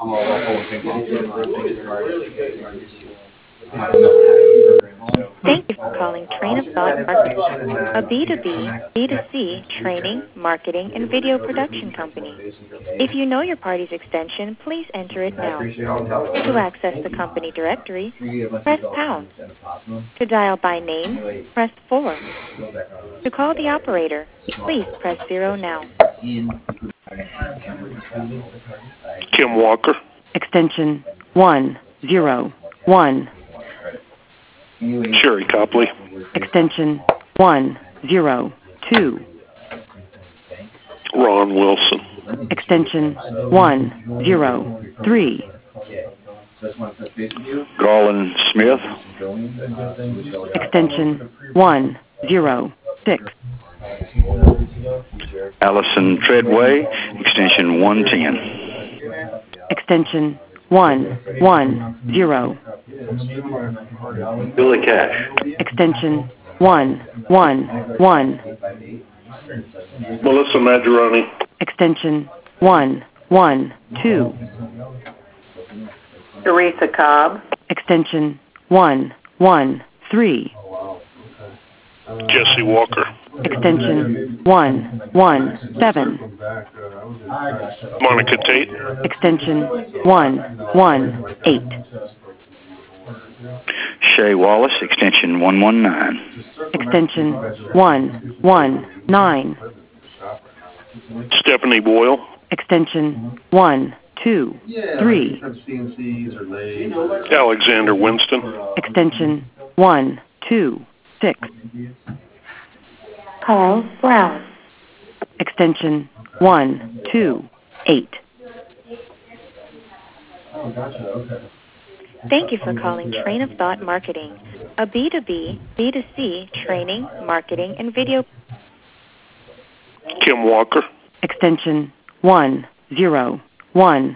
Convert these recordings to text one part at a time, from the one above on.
Thank you for calling Train of Thought Marketing, a B2B, B2C training, marketing, and video production company. If you know your party's extension, please enter it now. To access the company directory, press pound. To dial by name, press 4. To call the operator, please press 0 now. Kim Walker. Extension 101. Sherry Copley. Extension 102. Ron Wilson. Extension 103. Garland Smith. Extension 106. Allison Treadway. Extension 110. Extension 110. Billy Cash. Extension 111. Melissa Maggioroni. Extension 112. Teresa Cobb. Extension 113. Jesse Walker. Extension 117. Monica Tate. Extension 118. Shay Wallace. Extension 119. Extension 119. Stephanie Boyle. Extension 123. Alexander Winston. Extension 126. Carl Brown. Extension 128. Thank you for calling Train of Thought Marketing, a B2B, B2C training, marketing, and video. Kim Walker. Extension 101.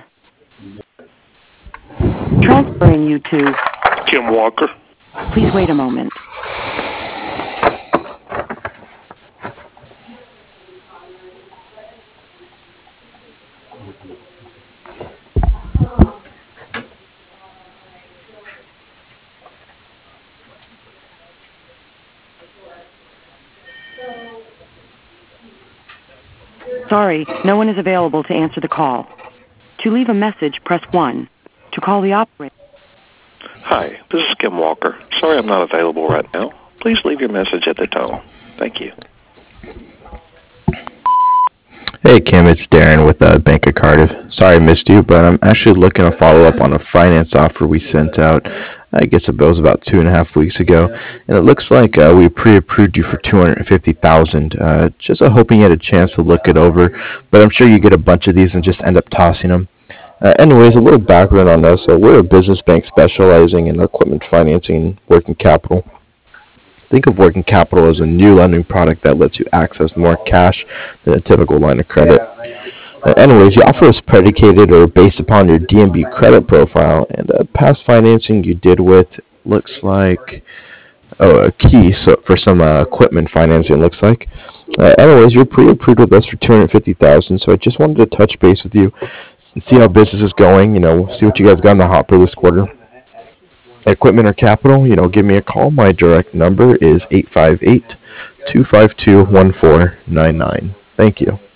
Transferring you to. Kim Walker. Please wait a moment. Sorry, no one is available to answer the call. To leave a message, press 1. To call the operator. Hi, this is Kim Walker. Sorry I'm not available right now. Please leave your message at the tone. Thank you. Hey Kim, it's Darren with Bank of Cardiff. Sorry I missed you, but I'm actually looking to follow up on a finance offer we sent out. I guess it was about 2.5 weeks ago, and it looks like we pre-approved you for $250,000. Just hoping you had a chance to look it over, but I'm sure you get a bunch of these and just end up tossing them. Anyways, a little background on us. We're a business bank specializing in equipment financing and working capital. Think of working capital as a new lending product that lets you access more cash than a typical line of credit. Anyways, the offer is predicated or based upon your DNB credit profile, and past financing you did with looks like a key for some equipment financing. Looks like. Anyways, you're pre-approved with us for $250,000. So I just wanted to touch base with you and see how business is going. See what you guys got in the hopper this quarter. Equipment or capital, give me a call. My direct number is 858-252-1499. Thank you.